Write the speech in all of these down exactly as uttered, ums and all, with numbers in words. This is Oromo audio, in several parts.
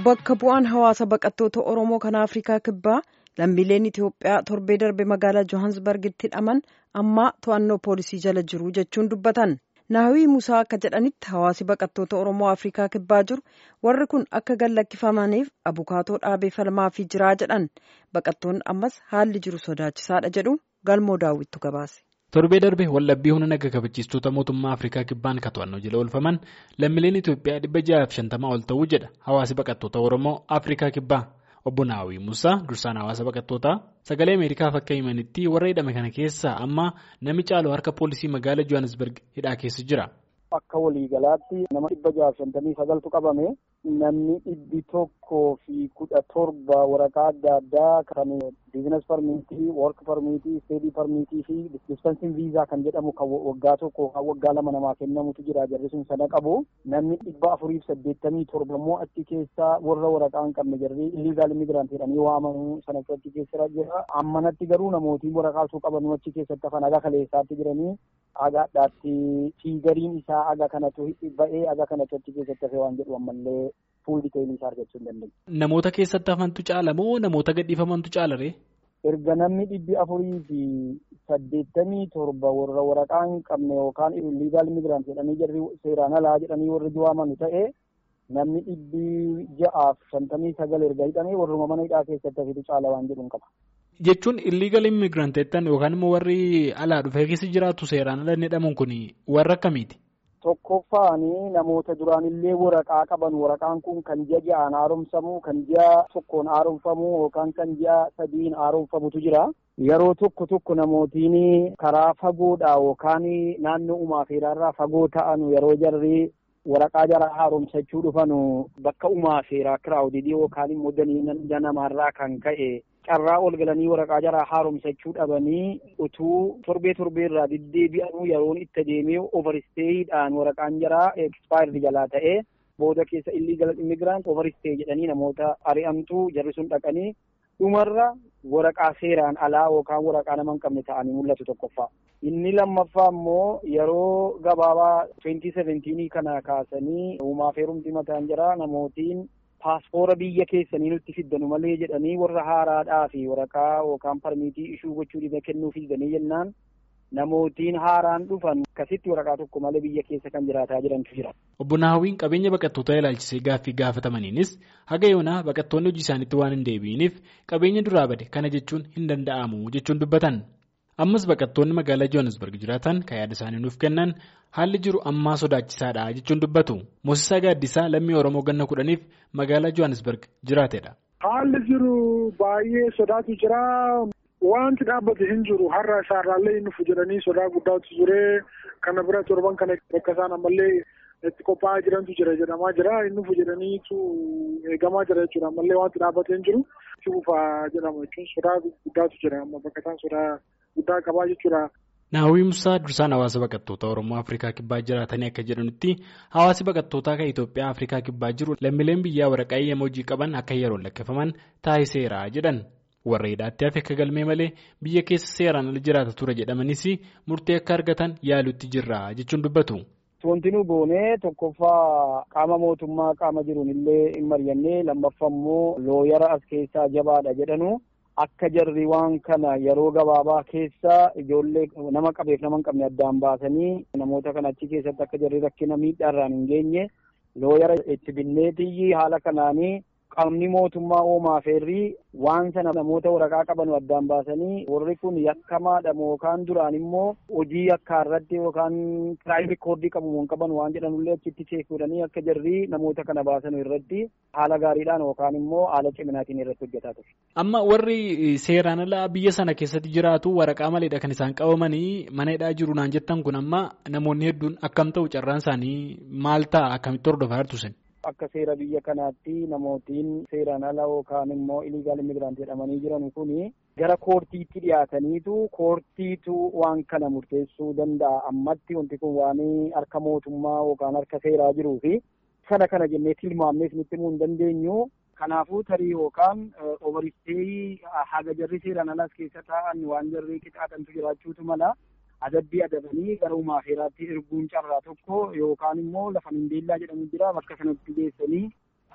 Bakka bu'aan hawaasa baqattoota Oromoo kan Afrikaa Kibbaa lammiileen Itoophiyaa torbee darbe magaalaa Johannesburgitti hidhaman amma to'annoo poolisii jala jiru jechuun dubbatan. Naahawii Musaa akka jedhanitti hawaasi baqattoota Oromoo Afrikaa Kibbaa jiru warri kun akka gallakkifamaniif abukaatoo dhaabee falmaafii jiraa jedhan. Baqattoonni ammas haalli jiru sodaachisaadha jedhu Galmoo Daawwittu gabaase. Torbee darbe wallabbii humna naga kabachiistota mootummaa Afrikaa Kibbaan ka to'annoo jala oolfaman lammiileen Itoophiyaa dhibba jahaaf shantamaa ol ta'uu jedha hawaasi baqattoota Oromoo Afrikaa Kibbaa. Obbo Naahawii Musaa dursaan hawaasa baqattootaa sagalee Ameerikaaf akka himanitti warra hidhame kana keessaa amma nami caalu harka poolisii magaalaa Johannesburg hidhaa keessa jira. Akka waliigalaatti nama dhibba jahaaf shantamii sagaltu qabame namni dhibbi tokkoo fi kudha torba waraqaa adda addaa kan biizines parmiitii, work parmiitii, steedii parmiitii fi dispensiin viizaa kan jedhamu kan waggaa tokko kan waggaa lama namaa kennamutu jira jarri sun sana qabu. Namni dhibba afuriif saddeettamii torba immoo achi keessaa warra waraqaa hin qabne jarri illegaal immigrant jedhanii waamamu sanatti achi keessa jira. Ammanatti garuu namootiin waraqaa osoo qabanuu achi keessatti hafan aga kaleessaatti jiranii agaadhaatti fiigariin isaa aga kanatu ba'ee aga kanatu achi keessatti hafee waan jedhu ammallee fuul diteelii isaa argachuu hin dandeenye. Namoota keessatti hafantu caala moo namoota gadhiifamantu caalaree? Erga namni dhibbi afurii fi saddeettamii torba warra waraqaa hin qabne yookaan illegaal immigrant jedhanii jarri seeraan alaa jedhanii warri waamamu ta'e namni dhibbi ja'aaf shantamii sagal erga hidhamee warruma mana hidhaa keessatti hafitu caala waan jedhuun qaba. Jechuun illegal immigrant jettan yookaan immoo warri alaa dhufee keessa jiraatu seeraan ala jedhamuun kun warra akkamiiti? Tokkoffaanii namoota duraanillee waraqaa qaban waraqaan kun kan ji'a ja'aan haaromsamu kan ji'a tokkoon haaromfamu yookaan kan ji'a sadiin haaromfamutu jira. Yeroo tokko tokko namootiin karaa fagoodhaa yookaan naannoo uumaa seeraarraa fagoo ta'an yeroo jarri waraqaa jara haaromsachuu dhufanu bakka uumaa seeraa kiraawudidii yookaan immoo danii namaarraa kan ka'e carraa ol galanii waraqaa jara haaromsachuu dhabanii utuu torbee torbeerraa deddeebi'anuu yeroon itti deemee oversteeyiidhaan waraqaan jara expaayirii jalaa ta'ee booda keessa illegal immigrant overstee jedhanii namoota ari'amtuu jarri sun dhaqanii dhumarra waraqaa seeraan alaa yookaan waraqaa nama hin qabne ta'anii mul'atu tokkoffaa. Inni lammaffaa immoo yeroo gabaabaa twenty seventeen kana kaasanii uumaa feerumti mataan jira namootiin paaspoora biyya keessanii nutti fiddanu malee jedhanii warra haaraadhaa fi waraqaa yookaan parmiitii ishuu gochuu dhibe kennuu fiddanii jennaan namootiin haaraan dhufan akkasitti waraqaa tokko malee biyya keessa kan jiraataa jirantu jira. Obbo Naahawiin qabeenya baqattootaa ilaalchisee gaaffii gaafatamaniinis haga yoonaa baqattoonni hojii isaaniitti waan hin deebi'iniif qabeenya duraa bade kana jechuun hin danda'amu jechuun dubbatan. Ammas baqattoonni magaalaa Johannesburg jiraatan kan yaada isaanii nuuf kennan haalli jiru ammaa sodaachisaadha jechuun dubbatu. Moosisaa Gaaddisaa lammii Oromoo ganna kudhaniif magaalaa Johannesburg jiraatedha. Haalli jiru baay'ee sodaatu jira. Wanti dhaabbate hin jiru har'a isaarraallee nuuf jedhanii sodaa guddaatu ture. Kana bira torban kana bakka isaan ammallee itti qophaa'aa jirantu jira jedhamaa jira. Nuuf jedhaniitu eegamaa jira jechuudha. Ammallee wanti dhaabbate hin jiru. Shufaa jedhama jechuun sodaa guddaatu jira. Amma bakka isaan sodaa guddaa qabaa jechuudha. Naahawii Musaa dursaan hawaasa baqattoota Oromoo Afrikaa Kibbaa jiraatanii akka jedhanitti hawaasi baqattootaa kan Itoophiyaa Afrikaa Kibbaa jiru lammiileen biyyaa waraqaa eeyyama hojii qaban akka yeroon lakkifaman taasiseera jedhan. Warra hidhaatti hafe akka galmee malee biyya keessa seeraan ala jiraata ture jedhamanis murtee akka argatan yaaluutti jirra jechuun dubbatu. Wanti nu goone tokkoffaa qaama mootummaa qaama jiruun illee hin mari'annee lammaffaa immoo looyara as keessaa jabaadha jedhanu. Akka jarri waan kana yeroo gabaabaa keessa ijoollee nama qabeef nama hin qabne addaan baasanii namoota kana achi keessatti akka jarri rakkina miidhaarraan hin geenye looyara itti binneetii haala kanaanii qaamni mootummaa oomaa feerrii waan sana namoota waraqaa qaban addaan baasanii warri kun yakkamaadha yookaan duraan immoo hojii yakkaa irratti yookaan kiraayim rikoordii qabu hin qaban waan jedhanullee achitti cheekuudhanii akka jarri namoota kana baasan irratti haala gaariidhaan yookaan immoo haala ciminaatiin irratti hojjetaa ture. Amma warri seeraan alaa biyya sana keessatti jiraatu waraqaa maleedha kan isaan qabamanii mana hidhaa jiru naan jettan kun amma namoonni hedduun akkam ta'u carraan isaanii maal ta'a akkamitti hordofaa jirtu sen? Akka seera biyya kanaatti namootiin seeraan ala yookaan immoo illegaal immigrant jedhamanii jiran kuni gara koortiitti dhiyaataniitu koortiitu waan kana murteessuu danda'a. Ammatti wanti kun waan harka mootummaa yookaan harka seeraa jiruu fi sana kana jennee tilmaamnees nutti himuu hin dandeenyu. Kanaafuu tarii yookaan overstay haga jarri seeraan alas keessa taa'an waan jarri qixaaxantu jiraachuutu mala. adabbii adabanii gara uumaa feeraatti erguun carraa tokko yookaan immoo lafa mindeellaa jedhamu jira bakka sanatti geessanii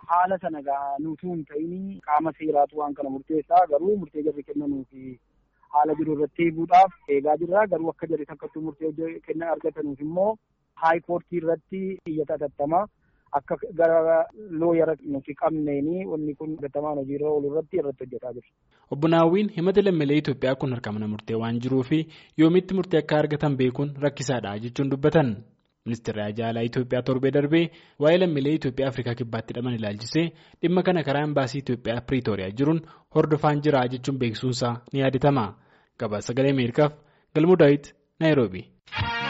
haala sana nutuu hin ta'in qaama seeraatu waan kana murteessaa garuu murtee jarri kennanuu fi haala jiru irratti eeguudhaaf eegaa jirra garuu akka jarri takkattuu murtee kennan argatanuuf immoo haayikoortii irratti iyyata hatattamaa akka gara looyara nuti qabneeni wanni kun hatattamaan hojiirra oolu irratti irratti hojjetaa jirra. Obbo Naawwiin himata lammiilee Itoophiyaa kun harka mana murtee waan jiruu fi yoomitti murtee akka argatan beekuun rakkisaadha jechuun dubbatan. Ministeerri Haajaa Alaa Itoophiyaa torbee darbee waa'ee lammiilee Itoophiyaa Afrikaa kibbaatti hidhaman ilaalchisee dhimma kana karaa embaasii Itoophiyaa Piriitooriyaa jiruun hordofaan jira jechuun beeksisuunsaa ni yaadatama. Gabaasa Sagalee Ameerikaaf Galmuu Daawit Naayiroobii.